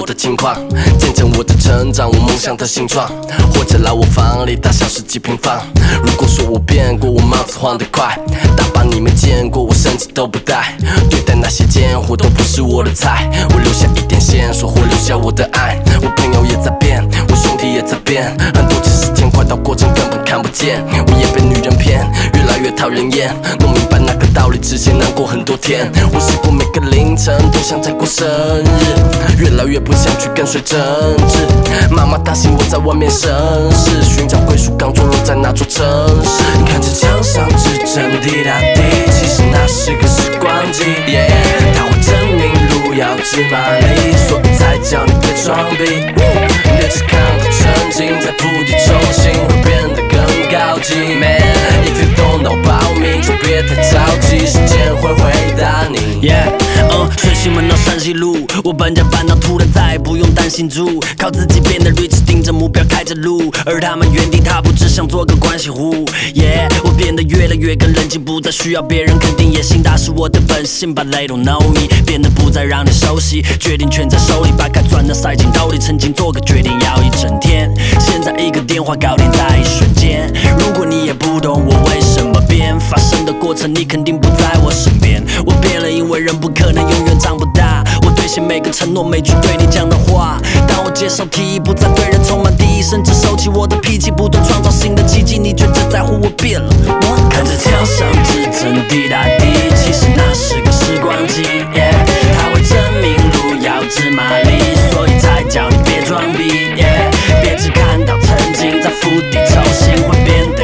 的情况，见证我的成长，我梦想的形状。或者来我房里大小10几平方。如果说我变过，我帽子晃得快，大把你没见过，我甚至都不戴。对待那些贱货都不是我的菜，我留下一点线索，或留下我的爱。我朋友也在变，我兄弟也在变，很多次时间快到过程根本看不见。我也被女人骗，越来越讨人厌。弄明白那个道理，之前难过很多天。我试过每个凌晨都想再过生日，越来越不想去跟谁争执。妈妈担心我在外面生事，寻找归属刚坐落在那座城市。你看着墙上指针滴答滴，其实那是个时光机。它会证明路遥知马力，所以才叫你别装逼。别只看到曾经，在釜底抽薪会变得更高级。Man，if you don't know about me，就别太着急，时间会回答你。 顺西门到山西路，我搬家搬到突然再也不用担心住，靠自己变得 rich， 盯着目标开着路，而他们原地踏步，只想做个关系户。我变得越来越更冷静，不再需要别人肯定，野心大是我的本性 ，But they don't know me， 变得不再让你熟悉，决定权在手里，把该赚的塞进兜里，曾经做个决定要一整天，现在一个电话搞定在一瞬间。如果你也不懂我为什么变，发生的过程你肯定不在我身边。我变了，因为人不可能永远长不大，我兑现每个承诺，每句对你讲的话。当我接受提议，不再对人充满敌意，甚至收起我的脾气，不断创造新的奇迹。你却只在乎我变了。看着墙上指针滴答滴，其实那是个时光机。它会证明路遥知马力，所以才叫你别装逼。别只看到曾经，在釜底抽薪会变得